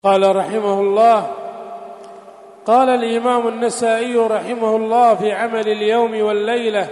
قال رحمه الله: قال الإمام النسائي رحمه الله في عمل اليوم والليلة: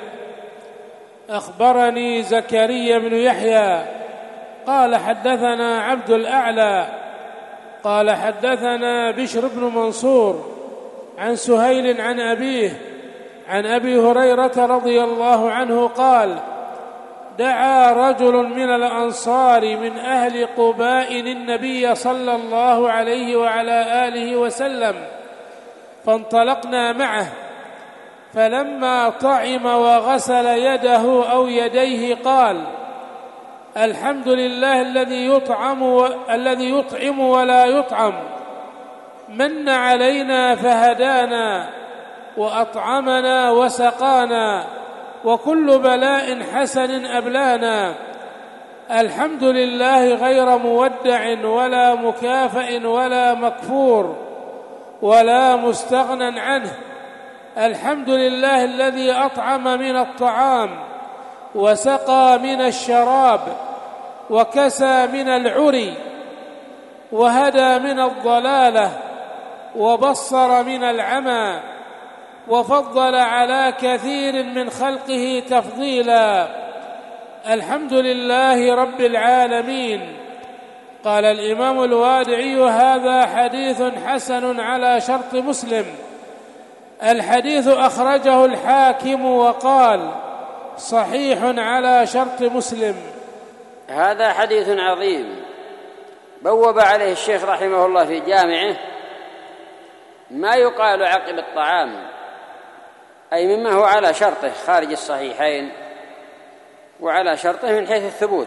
أخبرني زكريا بن يحيى قال حدثنا عبد الأعلى قال حدثنا بشر بن منصور عن سهيل عن أبيه عن أبي هريرة رضي الله عنه قال: دعا رجل من الأنصار من أهل قباء النبي صلى الله عليه وعلى آله وسلم، فانطلقنا معه، فلما طعم وغسل يده أو يديه قال: الحمد لله الذي يطعم ولا يطعم، من علينا فهدانا وأطعمنا وسقانا، وكل بلاء حسن أبلانا. الحمد لله غير مودع ولا مكافئ ولا مكفور ولا مستغنى عنه. الحمد لله الذي أطعم من الطعام وسقى من الشراب وكسى من العري وهدى من الضلالة وبصر من العمى وفضل على كثير من خلقه تفضيلا. الحمد لله رب العالمين. قال الإمام الوادعي: هذا حديث حسن على شرط مسلم. الحديث أخرجه الحاكم وقال: صحيح على شرط مسلم. هذا حديث عظيم بوب عليه الشيخ رحمه الله في جامعه ما يقال عقب الطعام، أي مما هو على شرطه خارج الصحيحين وعلى شرطه من حيث الثبوت.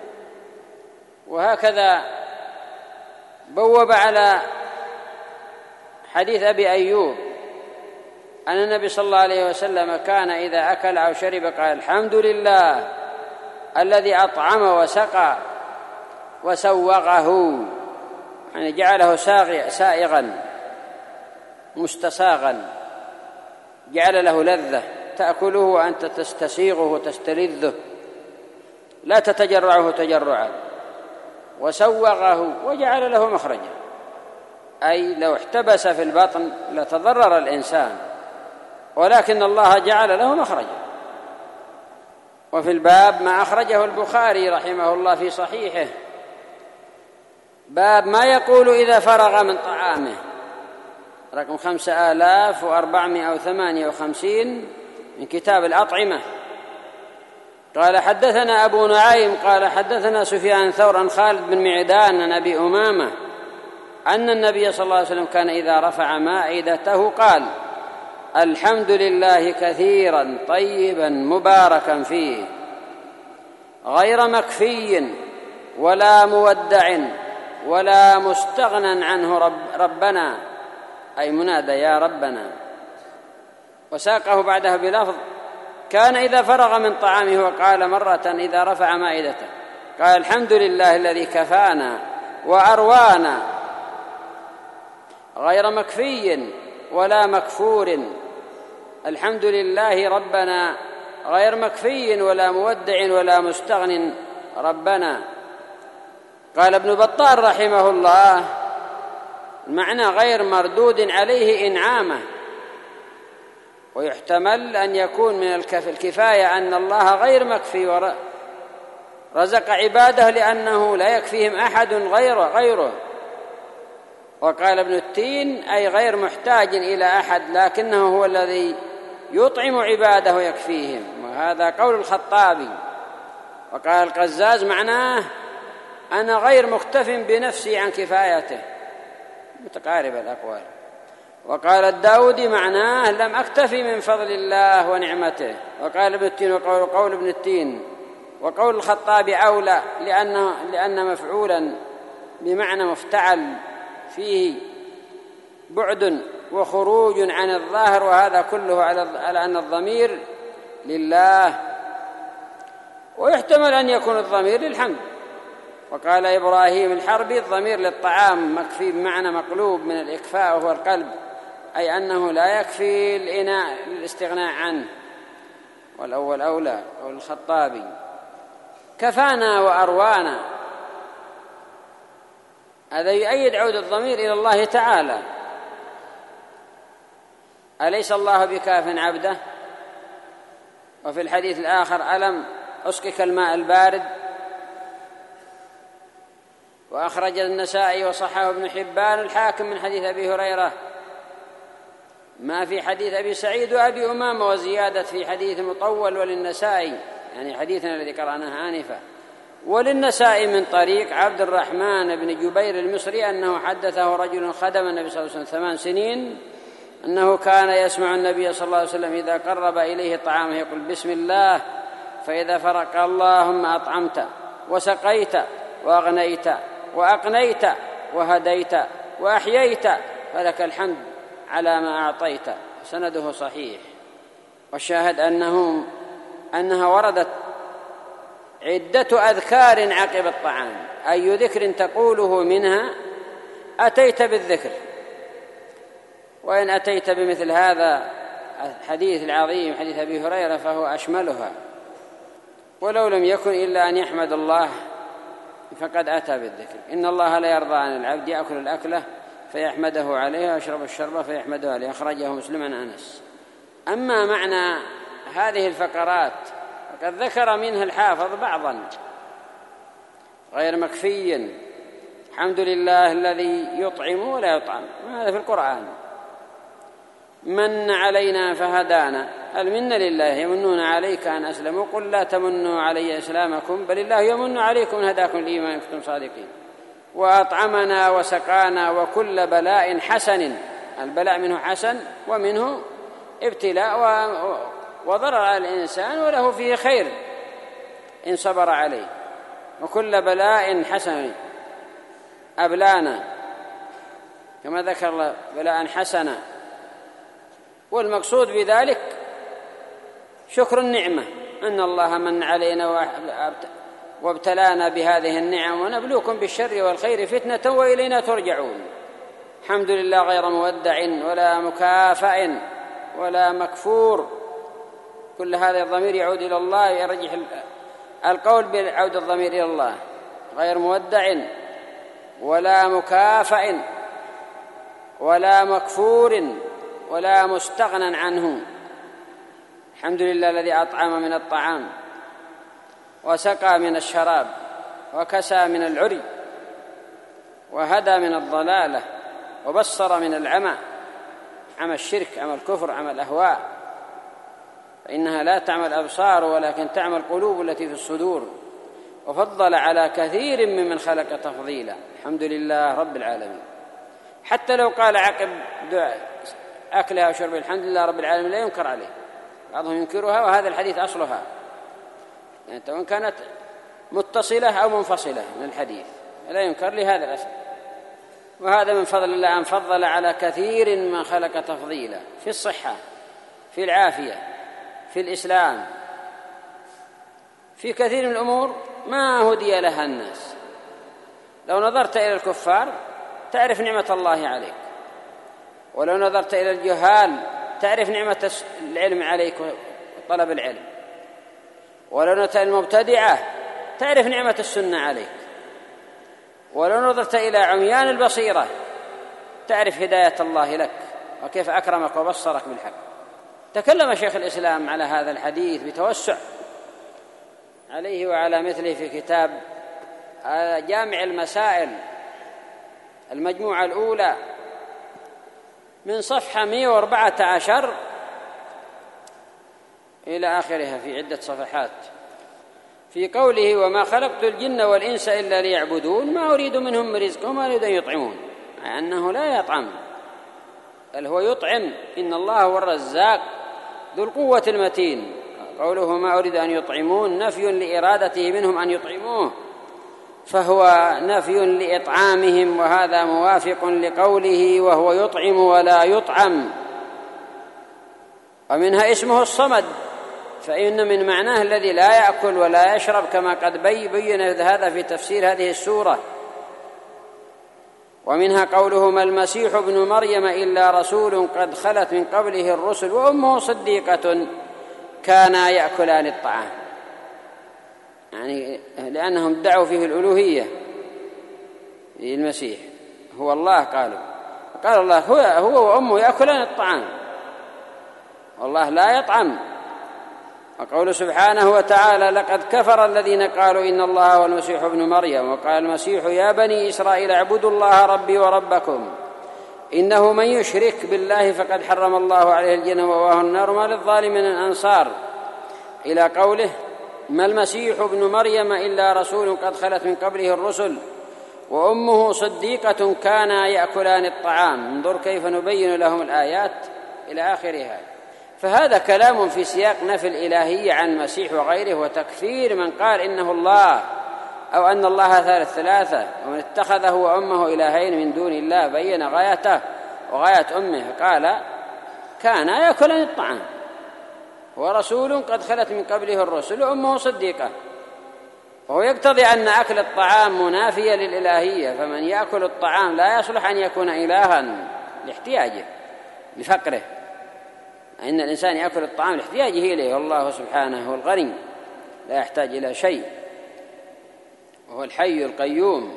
وهكذا بوب على حديث أبي أيوب أن النبي صلى الله عليه وسلم كان إذا أكل أو شرب قال: الحمد لله الذي أطعم وسقى وسوغه، يعني جعله سائغا مستصاغا، جعل له لذة تأكله وأنت تستسيغه وتستلذه لا تتجرعه تجرعا، وسوغه وجعل له مخرجا، أي لو احتبس في البطن لتضرر الإنسان، ولكن الله جعل له مخرجا. وفي الباب ما أخرجه البخاري رحمه الله في صحيحه، باب ما يقول إذا فرغ من طعامه، رقم 5458 من كتاب الأطعمة. قال: حدثنا أبو نعيم قال حدثنا سفيان ثور عن خالد بن معدان عن أبي أمامة أن النبي صلى الله عليه وسلم كان إذا رفع مائدته قال: الحمد لله كثيرا طيبا مباركا فيه، غير مكفي ولا مودع ولا مستغنى عنه ربنا، أي منادى يا ربنا. وساقه بعدها بلفظ: كان إذا فرغ من طعامه وقال مرة إذا رفع مائدته قال: الحمد لله الذي كفانا وأروانا، غير مكفي ولا مكفور. الحمد لله ربنا غير مكفي ولا مودع ولا مستغن ربنا. قال ابن بطال رحمه الله: المعنى غير مردود عليه إنعامه، ويحتمل أن يكون من الكفاية أن الله غير مكفي ورزق عباده لأنه لا يكفيهم أحد غيره. وقال ابن التين: أي غير محتاج إلى أحد، لكنه هو الذي يطعم عباده ويكفيهم، وهذا قول الخطابي. وقال القزاز: معناه أنا غير مكتف بنفسي عن كفايته، متقارب الأقوال. وقال الداودي: معناه لم أكتفي من فضل الله ونعمته. وقال ابن التين: وقول ابن التين وقول الخطابي أولى، لأن مفعولا بمعنى مفتعل فيه بعد وخروج عن الظاهر، وهذا كله على أن الضمير لله، ويحتمل أن يكون الضمير للحمد. وقال إبراهيم الحربي: الضمير للطعام مكفي بمعنى مقلوب من الإكفاء وهو القلب، أي أنه لا يكفي الإناء للاستغناء عنه. والأول أولى، قول الخطابي. كفانا وأروانا، هذا يؤيد عود الضمير إلى الله تعالى. أليس الله بكاف عبده؟ وفي الحديث الآخر ألم أسقك الماء البارد؟ وأخرج النسائي وصححه ابن حبان الحاكم من حديث أبي هريرة ما في حديث أبي سعيد وأبي أمامة وزيادة في حديث مطول وللنسائي، يعني حديثنا الذي قرأناه آنفا، وللنسائي من طريق عبد الرحمن بن جبير المصري أنه حدثه رجل خدم النبي صلى الله عليه وسلم 8 سنين أنه كان يسمع النبي صلى الله عليه وسلم إذا قرب إليه طعامه يقول بسم الله، فإذا فرق اللهم أطعمت وسقيت وأغنيت وأقنيت وهديت وأحييت فلك الحمد على ما أعطيت. سنده صحيح. والشاهد أنها وردت عدة أذكار عقب الطعام، أي ذكر تقوله منها أتيت بالذكر. وإن أتيت بمثل هذا الحديث العظيم حديث أبي هريرة فهو أشملها، ولو لم يكن إلا أن يحمد الله فقد أتى بالذكر. إن الله لا يرضى عن العبد يأكل الأكلة فيحمده عليها ويشرب الشربة فيحمده عليها، أخرجه مسلم عن أنس. أما معنى هذه الفقرات فقد ذكر منها الحافظ بعضا غير مكفي. الحمد لله الذي يطعم ولا يطعم، هذا في القرآن. من علينا فهدانا، المنة لله، يمنون عليك أن أسلموا قل لا تمنوا علي إسلامكم بل الله يمن عليكم أن هداكم الإيمان إن كنتم صادقين. وأطعمنا وسقانا وكل بلاء حسن، البلاء منه حسن ومنه ابتلاء وضرر على الإنسان وله فيه خير إن صبر عليه. وكل بلاء حسن أبلانا كما ذكر الله بلاء حسنا، والمقصود بذلك شكر النعمة، أن الله من علينا وابتلانا بهذه النعم ونبلوكم بالشر والخير فتنة وإلينا ترجعون. الحمد لله غير مودع ولا مكافأ ولا مكفور. كل هذا الضمير يعود إلى الله، يرجح القول بعود الضمير إلى الله. غير مودع ولا مكافأ ولا مكفور ولا مستغنى عنه. الحمد لله الذي أطعم من الطعام وسقى من الشراب وكسى من العري وهدى من الضلالة وبصر من العمى، عمى الشرك، عمى الكفر، عمى الأهواء، فإنها لا تعمى الأبصار ولكن تعمى القلوب التي في الصدور. وفضل على كثير ممن خلق تفضيلا. الحمد لله رب العالمين. حتى لو قال عقب أكلها وشربها الحمد لله رب العالمين لا ينكر عليه، بعضهم ينكرها، وهذا الحديث أصلها يعني وإن كانت متصلة أو منفصلة من الحديث لا ينكر لهذا الأصل. وهذا من فضل الله أن فضل على كثير من خلق تفضيلا في الصحة، في العافية، في الإسلام، في كثير من الأمور ما هدي لها الناس. لو نظرت إلى الكفار تعرف نعمة الله عليك، ولو نظرت إلى الجهال تعرف نعمة العلم عليك وطلب العلم، ولو نظرت إلى المبتدعة تعرف نعمة السنة عليك، ولو نظرت إلى عميان البصيرة تعرف هداية الله لك وكيف أكرمك وبصرك بالحق. تكلم شيخ الإسلام على هذا الحديث بتوسع عليه وعلى مثله في كتاب جامع المسائل المجموعة الأولى من صفحة 114 إلى آخرها في عدة صفحات، في قوله وما خلقت الجن والإنس إلا ليعبدون ما أريد منهم من رزق وما أريد أن يطعمون، يعني أنه لا يطعم بل هو يطعم. إن الله هو الرزاق ذو القوة المتين. قوله ما أريد أن يطعمون نفي لإرادته منهم أن يطعموه، فهو نفي لإطعامهم، وهذا موافق لقوله وهو يطعم ولا يطعم. ومنها اسمه الصمد، فإن من معناه الذي لا يأكل ولا يشرب كما قد بين هذا في تفسير هذه السورة. ومنها قوله ما المسيح ابن مريم إلا رسول قد خلت من قبله الرسل وأمه صديقة كانا يأكلان الطعام، يعني لأنهم ادعوا فيه الألوهية، المسيح هو الله، قال الله هو وأمه يأكلان الطعام والله لا يطعم. وقوله سبحانه وتعالى: لقد كفر الذين قالوا إن الله هو المسيح ابن مريم، وقال المسيح: يا بني إسرائيل اعبدوا الله ربي وربكم إنه من يشرك بالله فقد حرم الله عليه الجنة ومأواه النار وما للظالمين من أنصار، إلى قوله: ما المسيح ابن مريم إلا رسول قد خلت من قبله الرسل وأمه صديقة كانا يأكلان الطعام. انظر كيف نبين لهم الآيات إلى آخرها. فهذا كلام في سياق نفي الإلهية عن المسيح وغيره، وتكفير من قال إنه الله أو أن الله ثالث ثلاثة، ومن اتخذه وأمه إلهين من دون الله بين غايته وغاية أمه، قال: كان يأكلان الطعام ورسول قد خلت من قبله الرسل وأمه صديقة. وهو يقتضي أن أكل الطعام منافية للإلهية، فمن يأكل الطعام لا يصلح أن يكون إلها لاحتياجه لفقره، إن الإنسان يأكل الطعام لاحتياجه إليه، والله سبحانه هو الغني لا يحتاج إلى شيء، وهو الحي القيوم.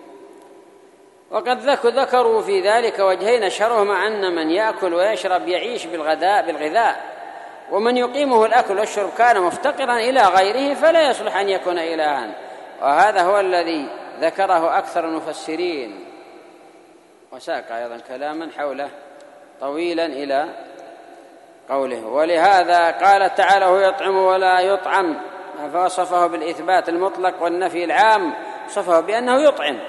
وقد ذكروا في ذلك وجهين أشهرهما أن من يأكل ويشرب يعيش بالغذاء، ومن يقيمه الأكل والشرب كان مفتقرا إلى غيره فلا يصلح أن يكون إلها، وهذا هو الذي ذكره أكثر المفسرين. وساق أيضا كلاما حوله طويلا إلى قوله: ولهذا قال تعالى: هو يطعم ولا يطعم، فوصفه بالإثبات المطلق والنفي العام، وصفه بأنه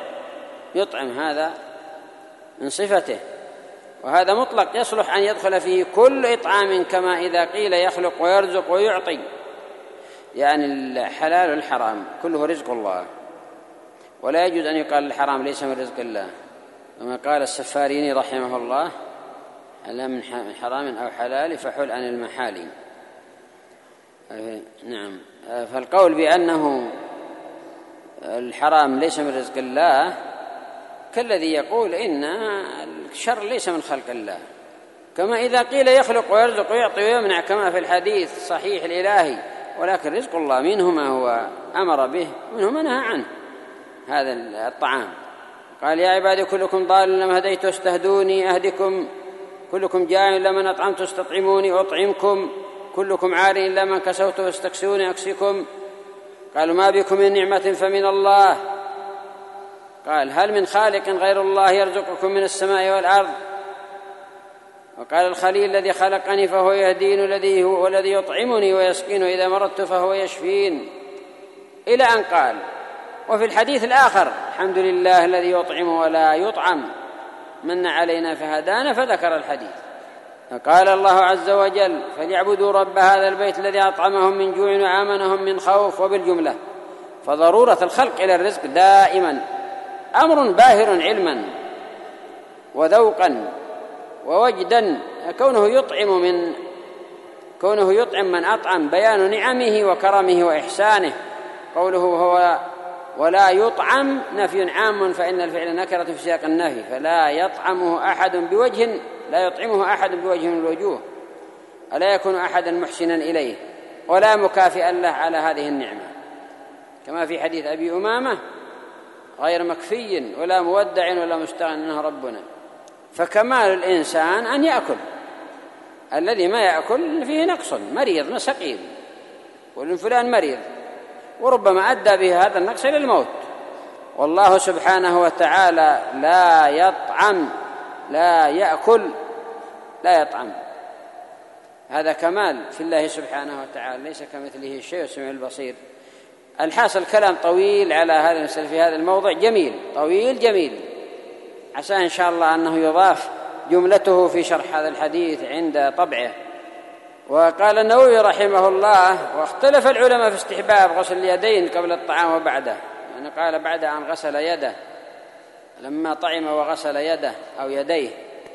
يطعم، هذا من صفته، وهذا مطلق يصلح أن يدخل فيه كل إطعام، كما إذا قيل يخلق ويرزق ويعطي، يعني الحلال والحرام كله رزق الله، ولا يجوز أن يقال الحرام ليس من رزق الله، كما قال السفاريني رحمه الله: ألا من حرام أو حلال فحل عن المحال. نعم. فالقول بأنه الحرام ليس من رزق الله كالذي يقول إن الشر ليس من خلق الله، كما إذا قيل يخلق ويرزق ويعطي ويمنع، كما في الحديث الصحيح الإلهي: ولكن رزق الله منه ما هو أمر به ومنه ما نهى عنه، هذا الطعام. قال: يا عبادي كلكم ضال لما هديت استهدوني أهدكم، كلكم جائع إلا من أطعمت استطعموني أطعمكم، كلكم عار إلا من كسوت واستكسوني أكسكم. قالوا: ما بكم من نعمة فمن الله. قال: هل من خالق غير الله يرزقكم من السماء والأرض؟ وقال الخليل: الذي خلقني فهو يهدين، والذي يطعمني ويسقين، إذا مرضت فهو يشفين، إلى أن قال. وفي الحديث الآخر: الحمد لله الذي يطعم ولا يطعم، من علينا فهدانا، فذكر الحديث. فقال الله عز وجل: فليعبدوا رب هذا البيت الذي أطعمهم من جوع وآمنهم من خوف. وبالجملة فضرورة الخلق إلى الرزق دائما أمر باهر علما وذوقا ووجدا، كونه يطعم من أطعم بيان نعمه وكرمه وإحسانه. قوله هو ولا يطعم نفي عام، فإن الفعل نكرة في سياق النفي، فلا يطعمه أحد بوجه، لا يطعمه أحد بوجه من الوجوه، ألا يكون أحدا محسنا إليه ولا مكافئا له على هذه النعمة، كما في حديث أبي أمامة: غير مكفي ولا مودع ولا مستغن عنه ربنا. فكمال الإنسان أن يأكل، الذي ما يأكل فيه نقص، مريض مسقيم، والفلان مريض، وربما أدى به هذا النقص إلى الموت. والله سبحانه وتعالى لا يطعم، لا يأكل، لا يطعم، هذا كمال في الله سبحانه وتعالى، ليس كمثله شيء، السميع البصير. الحاصل كلام طويل على هذا المسألة في هذا الموضع، جميل طويل جميل، عسى إن شاء الله أنه يضاف جملته في شرح هذا الحديث عند طبعه. وقال النووي رحمه الله: واختلف العلماء في استحباب غسل اليدين قبل الطعام وبعده، يعني قال بعد أن غسل يده، لما طعم وغسل يده أو يديه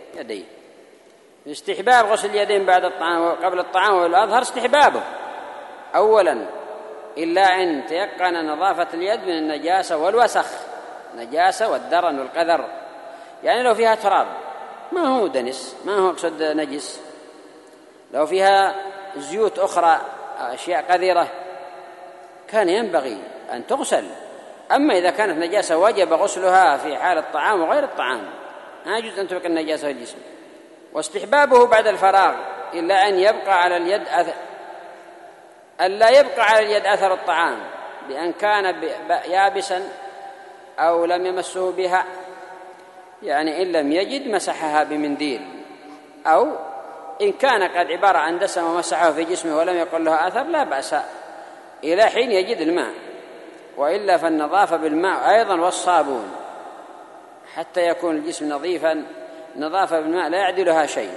استحباب غسل اليدين بعد الطعام وقبل الطعام، والأظهر استحبابه أولا، إلا أن تيقن نظافة اليد من النجاسة والوسخ، النجاسة والدرن والقذر، يعني لو فيها تراب ما هو دنس، ما هو أقصد نجس، لو فيها زيوت أخرى أشياء قذرة كان ينبغي أن تغسل، أما إذا كانت نجاسة وجب غسلها في حال الطعام وغير الطعام لا يجوز أن تبقى النجاسة في الجسم. واستحبابه بعد الفراغ إلا أن يبقى على اليد ألا يبقى على اليد أثر الطعام بأن كان يابسا أو لم يمسه بها، يعني إن لم يجد مسحها بمنديل، أو إن كان قد عبارة عن دسم ومسحه في جسمه ولم يكن له أثر لا بأس إلى حين يجد الماء، وإلا فالنظافة بالماء أيضا والصابون حتى يكون الجسم نظيفا. نظافة بالماء لا يعدلها شيء.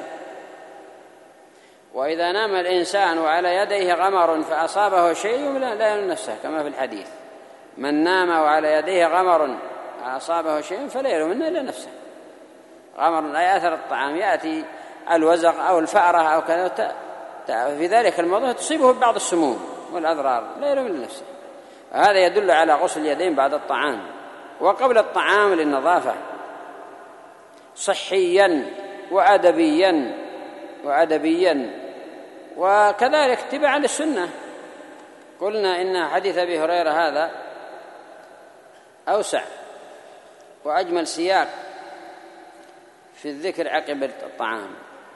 وإذا نام الإنسان وعلى يديه غمر فأصابه شيء لا يلوم نفسه كما في الحديث: من نام وعلى يديه غمر فأصابه شيء فلا يلوم إلا نفسه. غمر أي أثر الطعام، يأتي الوزغ أو الفأرة أو كذا، في ذلك الموضوع تصيبه ببعض السموم والأضرار لا يلوم إلا نفسه. هذا يدل على غسل اليدين بعد الطعام وقبل الطعام للنظافة صحيا وأدبيا وكذلك اتباعا للسنة. قلنا إن حديث أبي هريرة هذا أوسع وأجمل سياق في الذكر عقب الطعام.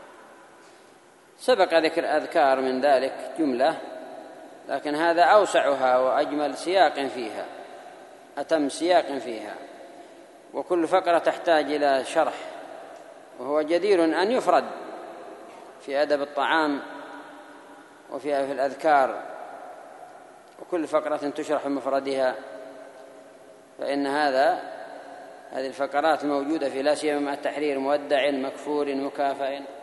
سبق ذكر أذكار من ذلك جملة، لكن هذا أوسعها وأجمل سياق فيها، أتم سياق فيها، وكل فقرة تحتاج إلى شرح، وهو جدير أن يفرد في أدب الطعام وفي الأذكار، وكل فقرة تشرح بمفردها، فإن هذه الفقرات الموجودة في لا سيما مع التحرير مودع مكفور مكافئ